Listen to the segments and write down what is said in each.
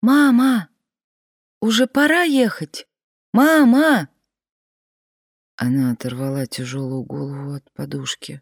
«Мама, уже пора ехать! Мама!» Она оторвала тяжелую голову от подушки.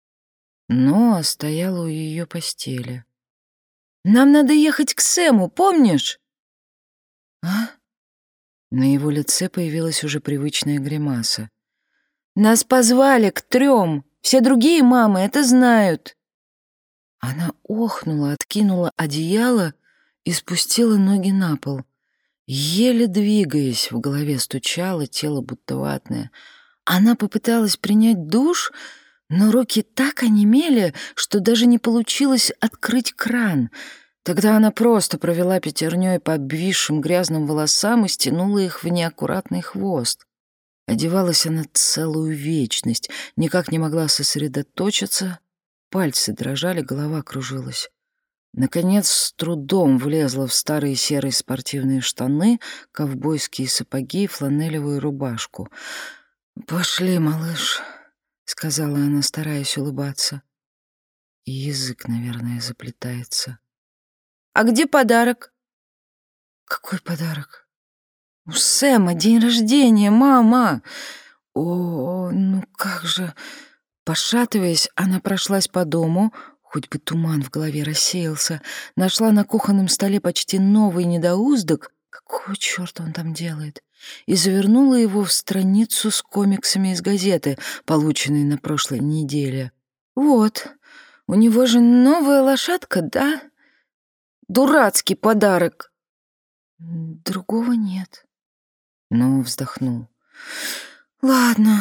Ноа стояла у ее постели. «Нам надо ехать к Сэму, помнишь?» «А?» На его лице появилась уже привычная гримаса. «Нас позвали к 3. Все другие мамы это знают». Она охнула, откинула одеяло и спустила ноги на пол. Еле двигаясь, в голове стучало, тело будто ватное. Она попыталась принять душ, но руки так онемели, что даже не получилось открыть кран. Тогда она просто провела пятерней по обвисшим грязным волосам и стянула их в неаккуратный хвост. Одевалась она целую вечность, никак не могла сосредоточиться, пальцы дрожали, голова кружилась. Наконец, с трудом влезла в старые серые спортивные штаны, ковбойские сапоги и фланелевую рубашку. «Пошли, малыш», — сказала она, стараясь улыбаться. И язык, наверное, заплетается. «А где подарок?» «Какой подарок?» «У Сэма день рождения, мама!» «О, ну как же!» Пошатываясь, она прошлась по дому, хоть бы туман в голове рассеялся, нашла на кухонном столе почти новый недоуздок, какого черта он там делает, и завернула его в страницу с комиксами из газеты, полученной на прошлой неделе. «Вот, у него же новая лошадка, да? Дурацкий подарок!» «Другого нет». Но вздохнул. «Ладно».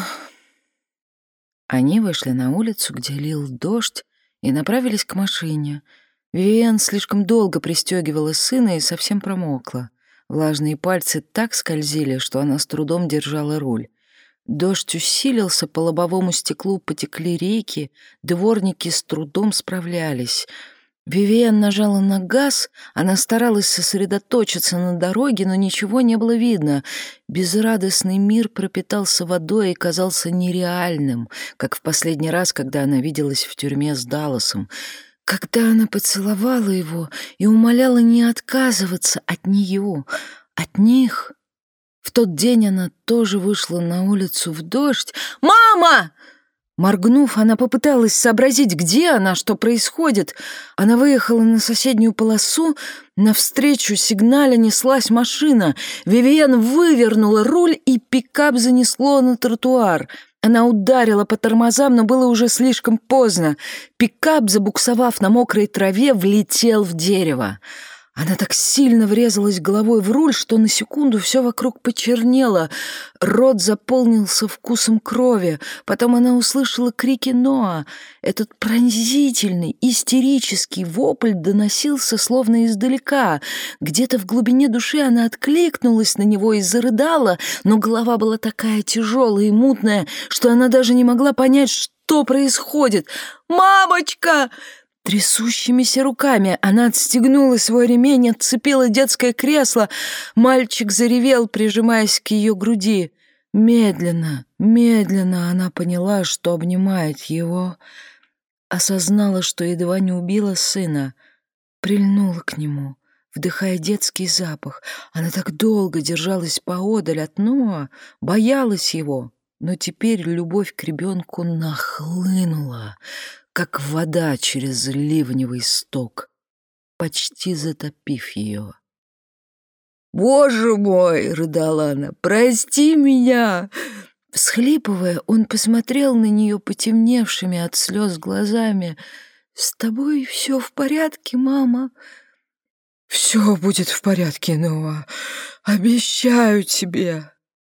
Они вышли на улицу, где лил дождь, и направились к машине. Вивиан слишком долго пристегивала сына и совсем промокла. Влажные пальцы так скользили, что она с трудом держала руль. Дождь усилился, по лобовому стеклу потекли реки, дворники с трудом справлялись. Вивиан нажала на газ, она старалась сосредоточиться на дороге, но ничего не было видно. Безрадостный мир пропитался водой и казался нереальным, как в последний раз, когда она виделась в тюрьме с Далласом. Когда она поцеловала его и умоляла не отказываться от нее, от них. В тот день она тоже вышла на улицу в дождь. «Мама!» Моргнув, она попыталась сообразить, где она, что происходит. Она выехала на соседнюю полосу, навстречу сигналя неслась машина. Вивиан вывернула руль, и пикап занесло на тротуар. Она ударила по тормозам, но было уже слишком поздно. Пикап, забуксовав на мокрой траве, влетел в дерево. Она так сильно врезалась головой в руль, что на секунду все вокруг почернело. Рот заполнился вкусом крови. Потом она услышала крики Ноа. Этот пронзительный, истерический вопль доносился словно издалека. Где-то в глубине души она откликнулась на него и зарыдала, но голова была такая тяжелая и мутная, что она даже не могла понять, что происходит. «Мамочка!» Трясущимися руками она отстегнула свой ремень, отцепила детское кресло. Мальчик заревел, прижимаясь к ее груди. Медленно, медленно она поняла, что обнимает его. Осознала, что едва не убила сына. Прильнула к нему, вдыхая детский запах. Она так долго держалась поодаль от Ноа, боялась его. Но теперь любовь к ребенку нахлынула, как вода через ливневый сток, почти затопив ее. «Боже мой!» — рыдала она. «Прости меня!» Всхлипывая, он посмотрел на нее потемневшими от слез глазами. «С тобой все в порядке, мама?» «Все будет в порядке, Ноа. Обещаю тебе!»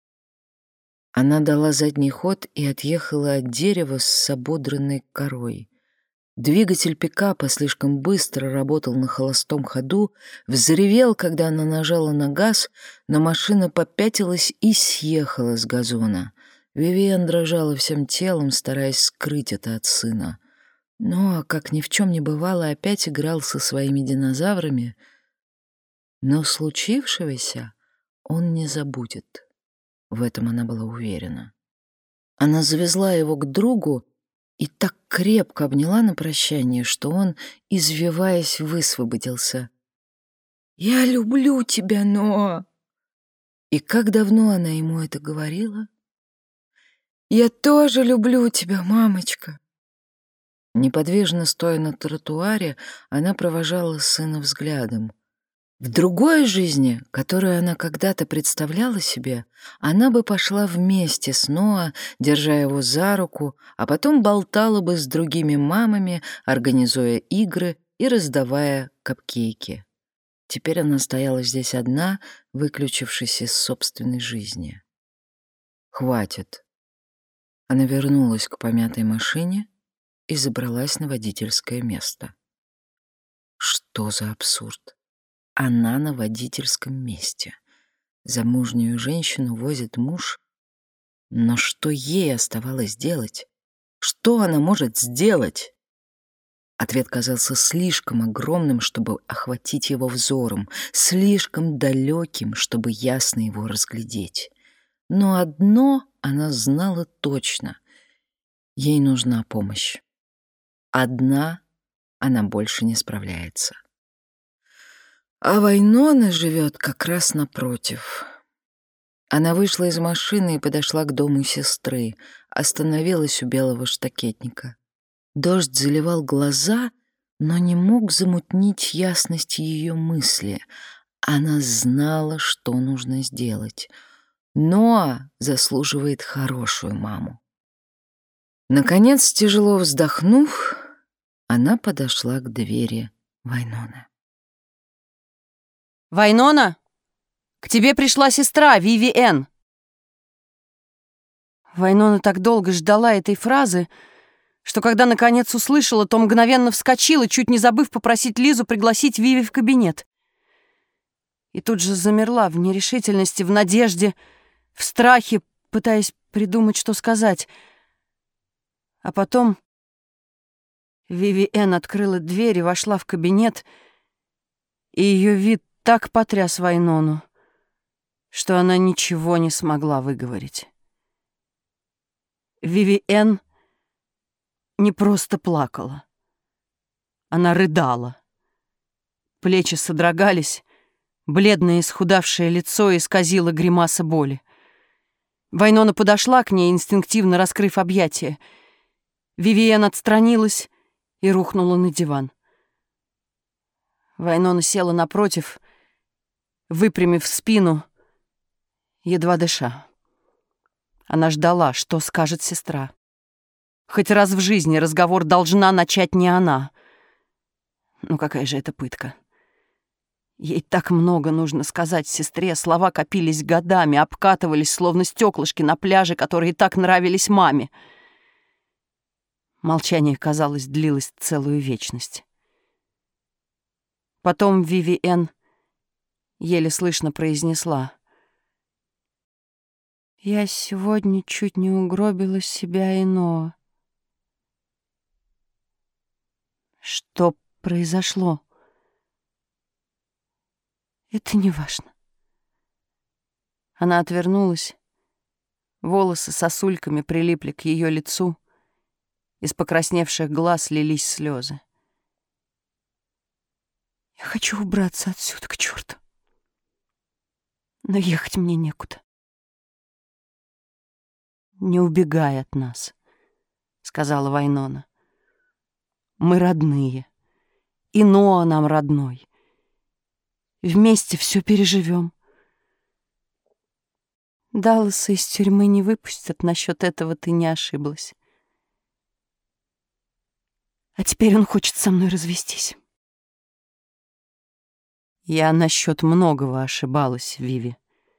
Она дала задний ход и отъехала от дерева с ободранной корой. Двигатель пикапа слишком быстро работал на холостом ходу, взревел, когда она нажала на газ, но машина попятилась и съехала с газона. Вивиан дрожала всем телом, стараясь скрыть это от сына. Но, как ни в чем не бывало, опять играл со своими динозаврами. Но случившегося он не забудет. В этом она была уверена. Она завезла его к другу и так крепко обняла на прощание, что он, извиваясь, высвободился. «Я люблю тебя, Ноа!» И как давно она ему это говорила? «Я тоже люблю тебя, мамочка!» Неподвижно стоя на тротуаре, она провожала сына взглядом. В другой жизни, которую она когда-то представляла себе, она бы пошла вместе с Ноа, держа его за руку, а потом болтала бы с другими мамами, организуя игры и раздавая капкейки. Теперь она стояла здесь одна, выключившись из собственной жизни. «Хватит». Она вернулась к помятой машине и забралась на водительское место. Что за абсурд? Она на водительском месте. Замужнюю женщину возит муж. Но что ей оставалось делать? Что она может сделать? Ответ казался слишком огромным, чтобы охватить его взором, слишком далеким, чтобы ясно его разглядеть. Но одно она знала точно. Ей нужна помощь. Одна она больше не справляется. А Вайнона живет как раз напротив. Она вышла из машины и подошла к дому сестры, остановилась у белого штакетника. Дождь заливал глаза, но не мог замутнить ясность ее мысли. Она знала, что нужно сделать. Ноа заслуживает хорошую маму. Наконец, тяжело вздохнув, она подошла к двери Вайноны. «Вайнона, к тебе пришла сестра, Вивиэн!» Вайнона так долго ждала этой фразы, что когда наконец услышала, то мгновенно вскочила, чуть не забыв попросить Лизу пригласить Виви в кабинет. И тут же замерла в нерешительности, в надежде, в страхе, пытаясь придумать, что сказать. А потом Вивиэн открыла дверь и вошла в кабинет, и ее вид так потряс Вайнону, что она ничего не смогла выговорить. Вивиэн не просто плакала. Она рыдала. Плечи содрогались, бледное исхудавшее лицо исказило гримаса боли. Вайнона подошла к ней, инстинктивно раскрыв объятия. Вивиэн отстранилась и рухнула на диван. Вайнона села напротив, выпрямив спину, едва дыша. Она ждала, что скажет сестра. Хоть раз в жизни разговор должна начать не она. Ну какая же это пытка. Ей так много нужно сказать сестре, слова копились годами, обкатывались, словно стеклышки на пляже, которые так нравились маме. Молчание, казалось, длилось целую вечность. Потом Вивиэн еле слышно произнесла: «Я сегодня чуть не угробила себя и Ноа». «Что произошло?» «Это не важно». Она отвернулась. Волосы сосульками прилипли к ее лицу. Из покрасневших глаз лились слезы. «Я хочу убраться отсюда, к черту. Но ехать мне некуда». «Не убегай от нас», — сказала Вайнона. «Мы родные, и Ноа нам родной. Вместе все переживем. Далласа из тюрьмы не выпустят, насчет этого ты не ошиблась. А теперь он хочет со мной развестись». «Я насчет многого ошибалась, Виви»,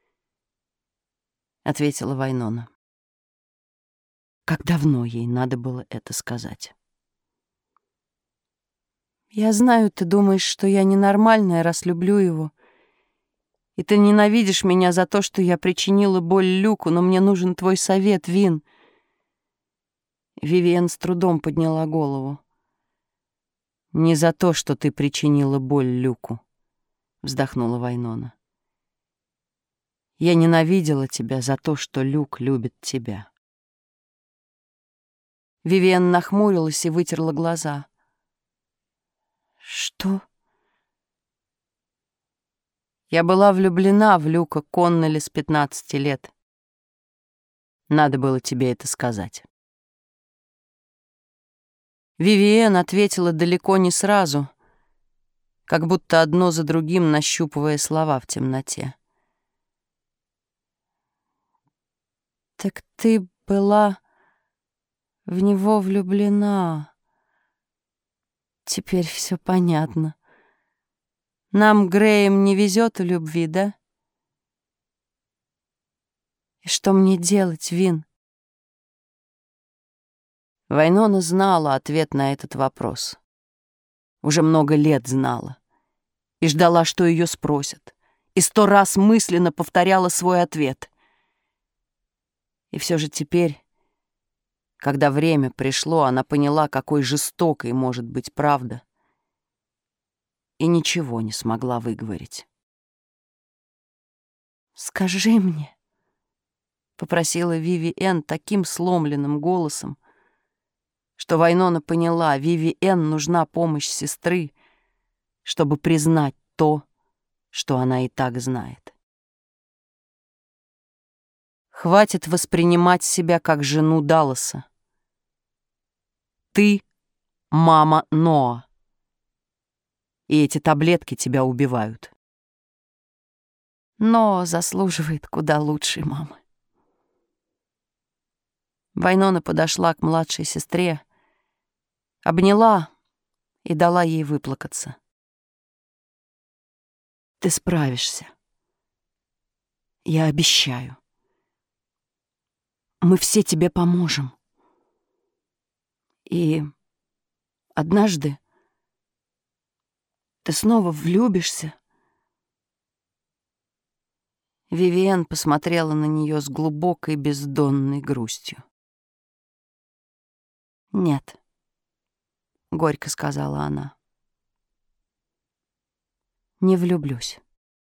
— ответила Вайнона. Как давно ей надо было это сказать. «Я знаю, ты думаешь, что я ненормальная, раз люблю его. И ты ненавидишь меня за то, что я причинила боль Люку, но мне нужен твой совет, Вин». Вивиэн с трудом подняла голову. «Не за то, что ты причинила боль Люку», — вздохнула Вайнона. «Я ненавидела тебя за то, что Люк любит тебя». Вивиэн нахмурилась и вытерла глаза. «Что?» Я была влюблена в Люка Коннелли с 15 лет. Надо было тебе это сказать. Вивиэн ответила далеко не сразу, как будто одно за другим нащупывая слова в темноте. «Так ты была в него влюблена. Теперь все понятно. Нам, Греем, не везет в любви, да? И что мне делать, Вин?» Вайнона знала ответ на этот вопрос. Уже много лет знала. И ждала, что ее спросят. И 100 раз мысленно повторяла свой ответ. И все же теперь, когда время пришло, она поняла, какой жестокой может быть правда, и ничего не смогла выговорить. «Скажи мне», — попросила Вивиэн таким сломленным голосом, что Вайнона поняла, Вивиэн нужна помощь сестры, чтобы признать то, что она и так знает. Хватит воспринимать себя как жену Далласа. Ты — мама Ноа, и эти таблетки тебя убивают. Но заслуживает куда лучшей мамы. Вайнона подошла к младшей сестре, обняла и дала ей выплакаться. «Ты справишься. Я обещаю. Мы все тебе поможем. И однажды ты снова влюбишься». Вивиэн посмотрела на нее с глубокой бездонной грустью. «Нет», — горько сказала она, — «не влюблюсь».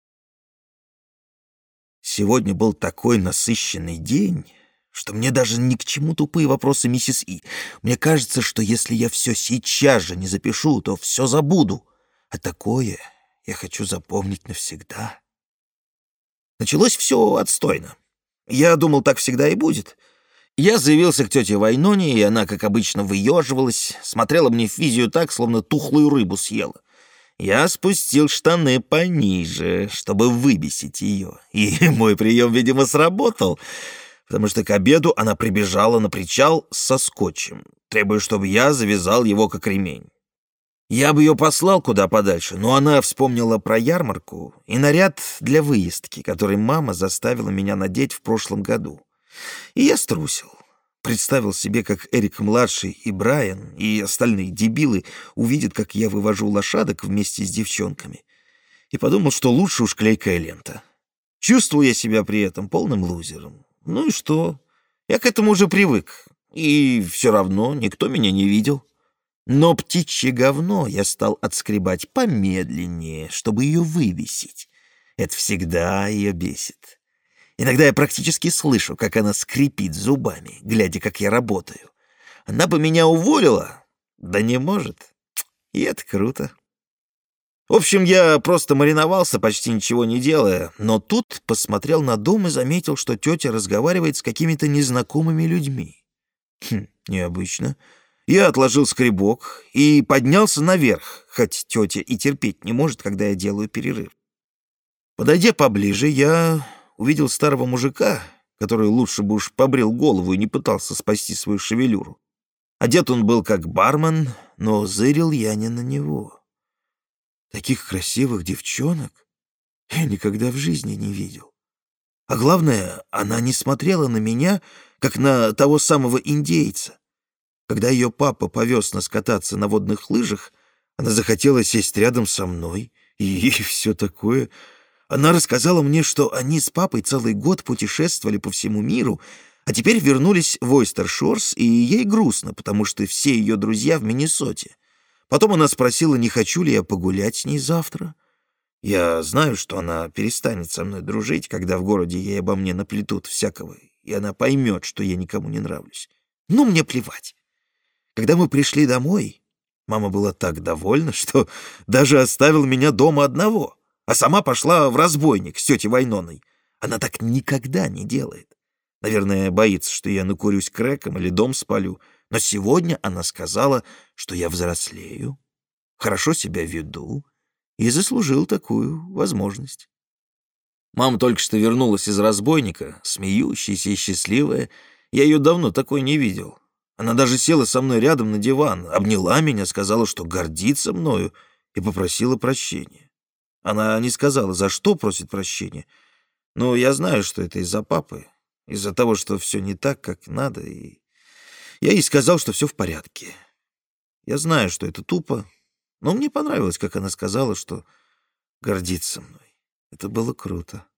Сегодня был такой насыщенный день, что мне даже ни к чему тупые вопросы миссис И. Мне кажется, что если я все сейчас же не запишу, то все забуду. А такое я хочу запомнить навсегда. Началось все отстойно. Я думал, так всегда и будет. Я заявился к тете Вайноне, и она, как обычно, выеживалась, смотрела мне в физию так, словно тухлую рыбу съела. Я спустил штаны пониже, чтобы выбесить ее. И мой прием, видимо, сработал, потому что к обеду она прибежала на причал со скотчем, требуя, чтобы я завязал его как ремень. Я бы ее послал куда подальше, но она вспомнила про ярмарку и наряд для выездки, который мама заставила меня надеть в прошлом году. И я струсил. Представил себе, как Эрик-младший и Брайан, и остальные дебилы увидят, как я вывожу лошадок вместе с девчонками. И подумал, что лучше уж клейкая лента. Чувствую я себя при этом полным лузером. Ну и что? Я к этому уже привык. И все равно никто меня не видел. Но птичье говно я стал отскребать помедленнее, чтобы ее вывесить. Это всегда ее бесит. Иногда я практически слышу, как она скрипит зубами, глядя, как я работаю. Она бы меня уволила? Да не может. И это круто. В общем, я просто мариновался, почти ничего не делая, но тут посмотрел на дом и заметил, что тетя разговаривает с какими-то незнакомыми людьми. Необычно. Я отложил скребок и поднялся наверх, хоть тетя и терпеть не может, когда я делаю перерыв. Подойдя поближе, я увидел старого мужика, который лучше бы уж побрил голову и не пытался спасти свою шевелюру. Одет он был как бармен, но зырил я не на него. Таких красивых девчонок я никогда в жизни не видел. А главное, она не смотрела на меня, как на того самого индейца. Когда ее папа повез нас кататься на водных лыжах, она захотела сесть рядом со мной и все такое. Она рассказала мне, что они с папой целый год путешествовали по всему миру, а теперь вернулись в Ойстер-Шорс, и ей грустно, потому что все ее друзья в Миннесоте. Потом она спросила, не хочу ли я погулять с ней завтра. Я знаю, что она перестанет со мной дружить, когда в городе ей обо мне наплетут всякого, и она поймет, что я никому не нравлюсь. Ну, мне плевать. Когда мы пришли домой, мама была так довольна, что даже оставила меня дома одного. а сама пошла в разбойник с тетей Вайноной. Она так никогда не делает. Наверное, боится, что я накурюсь крэком или дом спалю. Но сегодня она сказала, что я взрослею, хорошо себя веду и заслужил такую возможность. Мама только что вернулась из разбойника, смеющаяся и счастливая. Я ее давно такой не видел. Она даже села со мной рядом на диван, обняла меня, сказала, что гордится мною, и попросила прощения. Она не сказала, за что просит прощения, но я знаю, что это из-за папы, из-за того, что все не так, как надо, и я ей сказал, что все в порядке. Я знаю, что это тупо, но мне понравилось, как она сказала, что гордится мной. Это было круто.